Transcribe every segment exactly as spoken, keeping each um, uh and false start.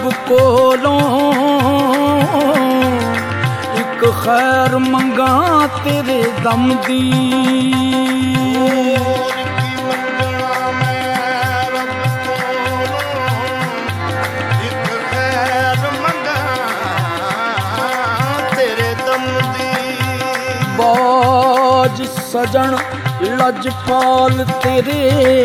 रब कोलों एक खैर मंगा तेरे दम दी। बाज सजन लजपाल तेरे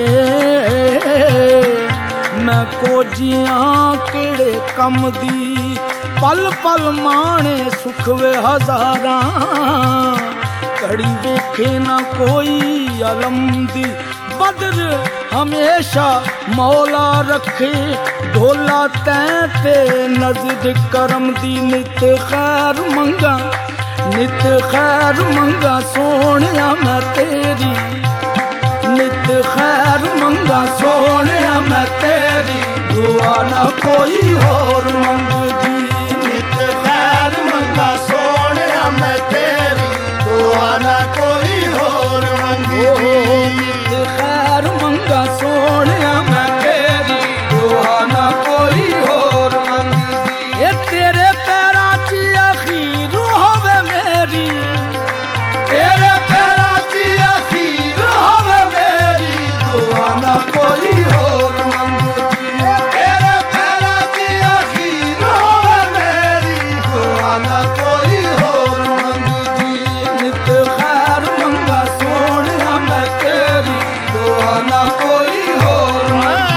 मैं कोजियां केड़े कम दी। पल पल माणे सुख वे हजारां कड़ी वेखे ना कोई अलम दी। बदर हमेशा मौला रखे ढोला तैं ते नजर करम दी। नित खैर मंगा नित खैर मंगा सोनिया मैं तेरी। नित खैर मंगा सोनिया मैं तेरी दुआ ना कोई और मंगदी। नित खैर मंगा सोनिया मैं तेरी दुआ ना कोई और मंगदी। नित खैर मंगा सोनिया मैं तेरी दुआ ना कोई और मंगदी। ये तेरे पैरां च अखीर होवे मेरी। तेरे पैरां च अखीर होवे मेरी दुआ ना कोई और मंगदी। तेरे पैरां च अखीर होवे मेरी दुआ ना कोई और मंगदी। नित खैर मंगा सोनिया मैं तेरी दुआ ना कोई और मंगदी।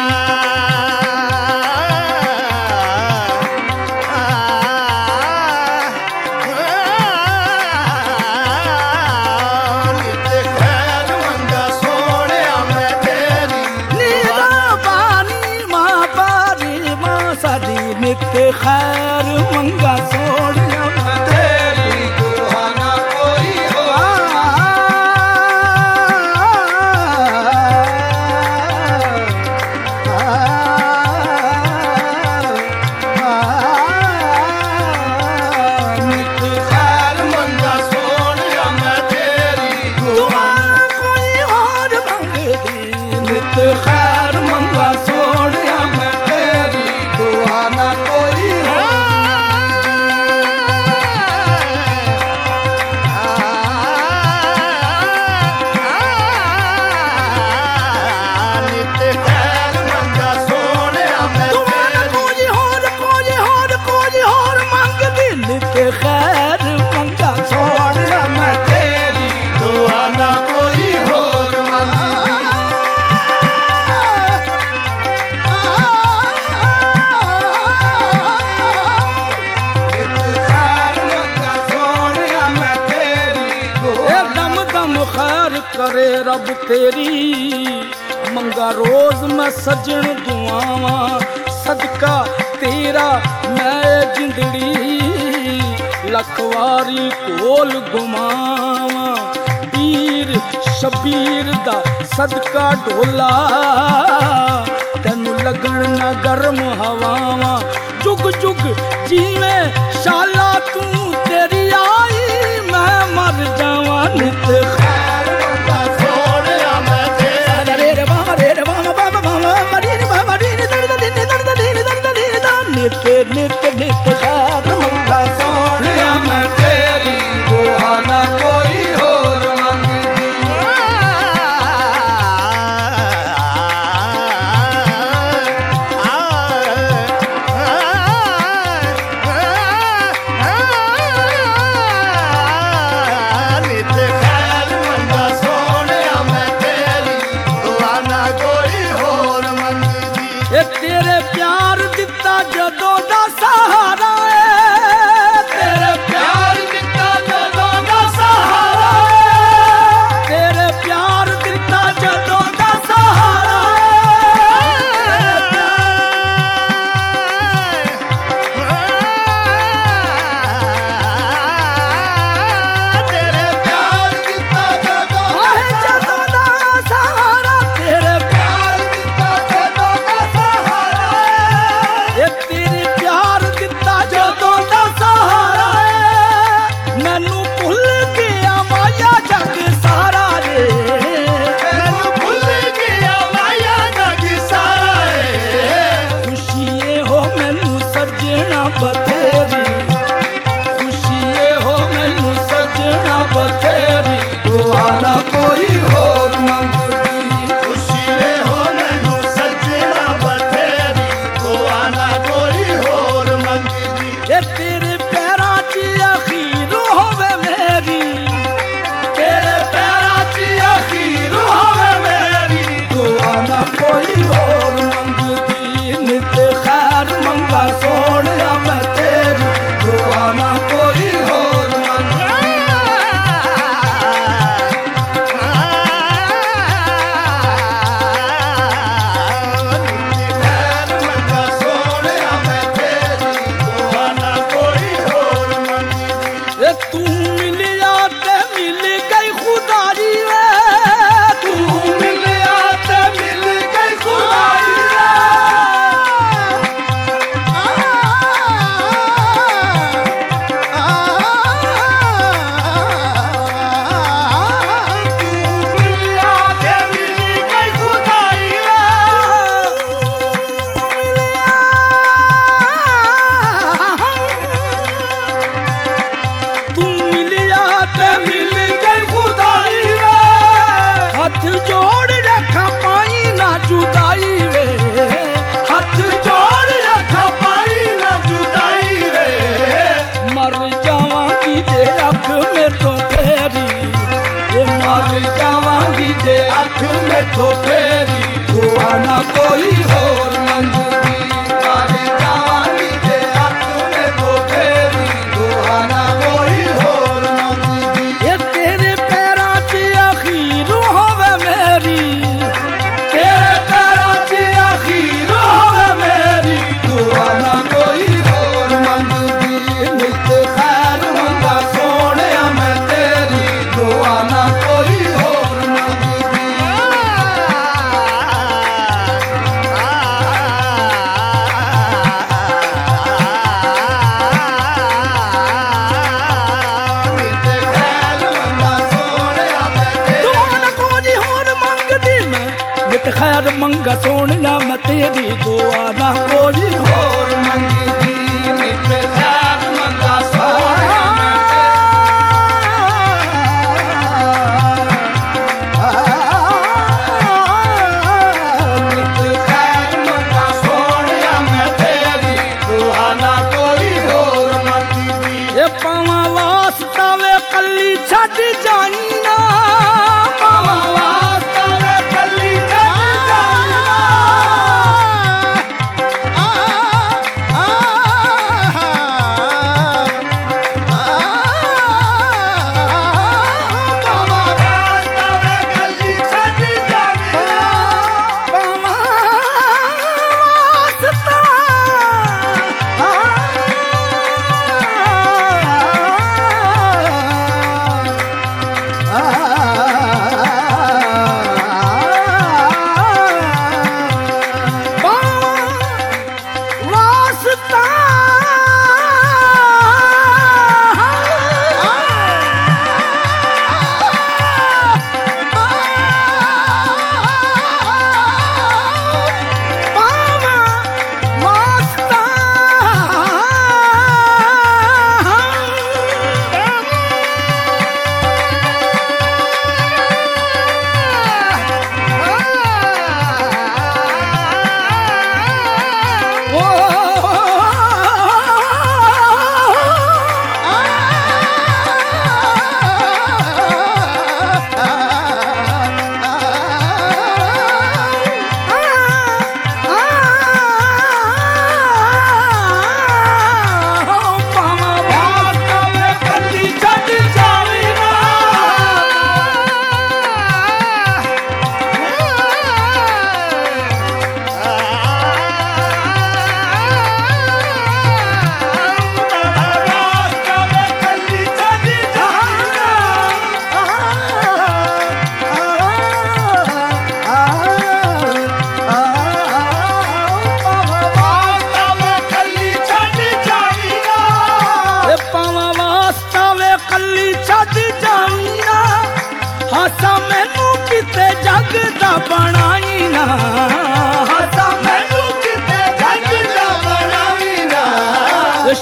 नित खैर मंगा सोनिया मैं तेरी दुआ ना कोई नित खैर मंगा सोनिया मैं तेरी दुआ कोई और मंगदी। नित खैर मंगा सोनिया मैं तेरी दुआ ना कोई खैर मंगा सोनिया मैं तेरी दुआ ना कोई और मंगदी। खैर मंगा सोनिया मैं तेरी दुआ। दम दम खैर करे रब तेरी मंगा रोज मैं सजन दुआवां। सदका तेरा मैं जिंदड़ी लखवारी कोल घुमावा। पीर शबीर दा सदका ढोला तेनू लगन ना गर्म हवावा। जुग जुग जीवे शाला तू तेरी आई मैं मर जावा। नित खैर मंगा सोनिया मैं तेरी। रे रे बाबा रे रे बाबा बाबा बाबा मरी रे बाबा रे रे दर्द दिन दर्द दिन दर्द दिन। नित नित नित खैर मंगा सोनिया मैं तेरी दुआ ना कोई और मंगदी। नित खैर मंगा सोनिया मैं तेरी दुआ ना कोई और मंगदी। ये तेरे प्यार दिता जदों दा सहारा सजना बतेरी खुशी हो मैनू सजना बतेरी दुआना कोई होर मंगदी खुशी हो मैनू सजना बतेरी दुआना कोई होर मंगदी ये तेरे पैरां च अखीर होवे मेरी तेरे पैरां च अखीर होवे मेरी दुआना कोई होर मंगदी नित खैर मंगा सोहणिया मैं तेरी दुआना कोई होर मंगदी खैर मंगा सोहणिया मैं तेरी दुआना कोई होर मंगदी ए तू मिलिया ते मिल गई खुदाई वे तू मिलिया ते मिल गई खुदाई मिलिया ते मिल गई खुदाई तू मिलिया ते मिल गई खुदाई हाथ जोड़ रखा पाई ना जुदाई वे हाथ जोड़ रखा पाई ना जुदाई रे मर जावांगी जे अख में तो फेरी ये मर जावांगी जे अख में तो फेरी दुआना कोई होर मंगदी मर जावांगी जे अख में तो फेरी दुआना कोई होर मंगदी ये तेरे पैरां च अखीर होवे मेरी तेरे पैरां च अखीर होवे मेरी दुआना कोई होर मंगदी नित खैर मंगा सोहणिया मैं तेरी दुआना कोई होर मंगदी दुआना कोई होर मंगदी मैं नित खैर मंगा सोहणिया मैं तेरी दुआना कोई होर मंगदी नित खैर मंगा सोहणिया मैं नित खैर मंगा सोहणिया मैं तेरी दुआना कोई होर मंगदी ये पावां वास्ता वे कल्ली छड्ड जाई ना पावां वास्ता वे कल्ली छड्ड जाई ना पावां वास्ता वे कल्ली छड्ड जाई ना पावां वास्ता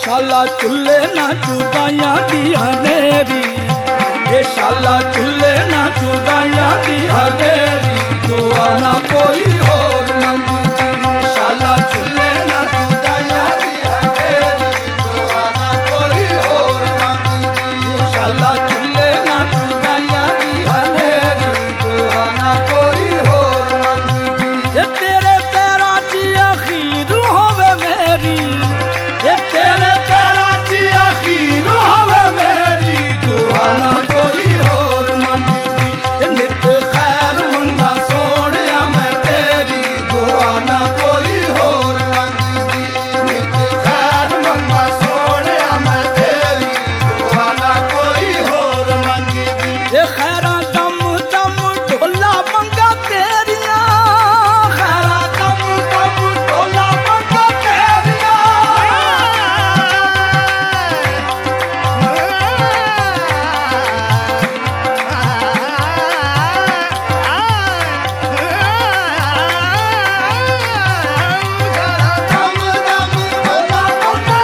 शाला चुल्ले ना जुदाइयां दी हनेरी, ये शाला चुल्ले ना जुदाइयां दी हनेरी, दुआ ना कोई होर मंगदी। शाला चुल्ले ना जुदाइयां दी हनेरी, दुआ ना कोई होर मंगदी। शाला चुल्ले ना जुदाइयां दी हनेरी, दुआ ना कोई होर मंगदी। ये तेरे पैरां च अखीर होवे मेरी, ये तेरे पैरां च अखीर होवे मेरी, दुआ ना कोई होर मंगदी। ये नित खैर मंगा सोहणिया मैं तेरी, दुआ ना कोई होर मंगदी। नित खैर मंगा सोहणिया मैं तेरी, दुआ ना कोई होर मंगदी। ये खैरां दम दम ढोला मंगा तेरियां, खैरां दम दम ढोला मंगा तेरियां। दम दम ढोला मंगा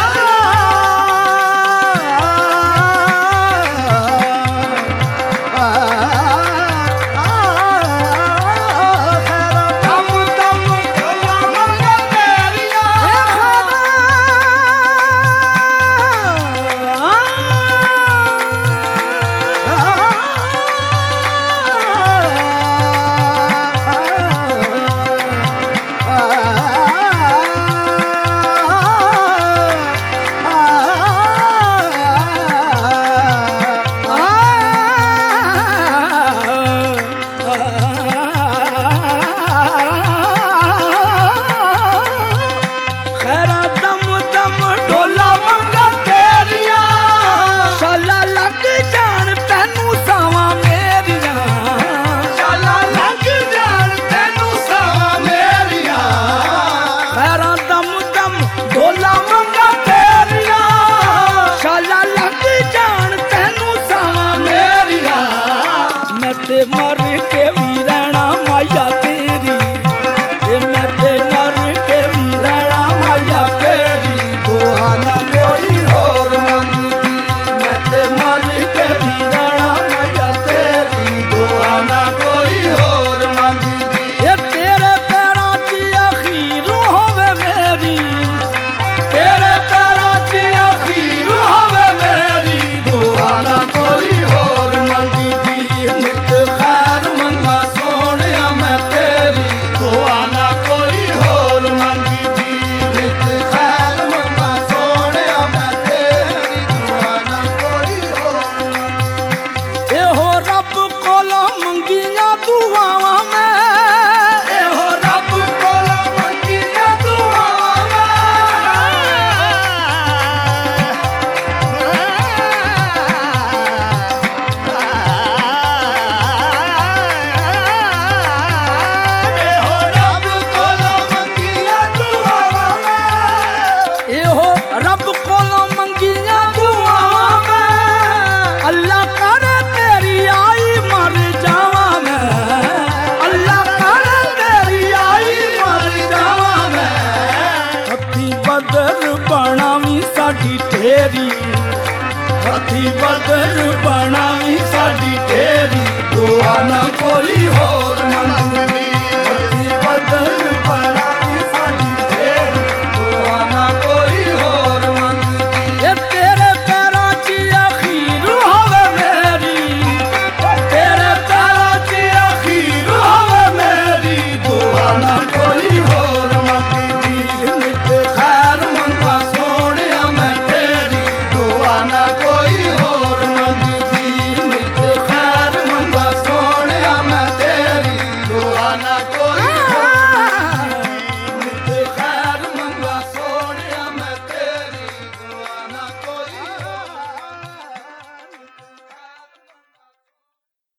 खैरा दम दम ढोला मंगा तेरियां, शाला लग जान तैनू सावां मेरियां, शाला लग जान तैनू सावां मेरियां। खैरा दम दम ढोला मंगा तेरियां, शाला लग जान तैनू सावां मेरियां। मैं ते मर के भी रहना माया तेरी, ये मैं ते मर के भी रहना माया तेरी, दुआ ना कोई होर मंगदी। मैं ते मर के भी रहना माया तेरी, दुआ ना कोई होर मंगदी। ये तेरे पैरां च अखीर होवे मेरी, तेरे पैरां च अखीर होवे मेरी, दुआ ना कोई होर मंगदी। नित खैर मंगा सोहणिया मैं तेरी, दुआ ना कोई होर मंगदी। नित खैर मंगा सोहणिया मैं तेरी, दुआ ना कोई होर मंगदी। एहो रब कोलों मंगियां दुआवां मैं, एहो रब कोलों मंगियां दुआवां मैं। एहो रब कोलों मंगियां दुआवां मैं, एहो रब कोलों मंगियां दुआवां मैं। अल्लाह करे तेरी आई मर जावां मैं, अल्लाह करे तेरी आई मर जावां मैं। हथी बदर बनावी साडी तेरी, हथी बदर बनावी साडी तेरी, दुआ ना कोई होर मंगदी।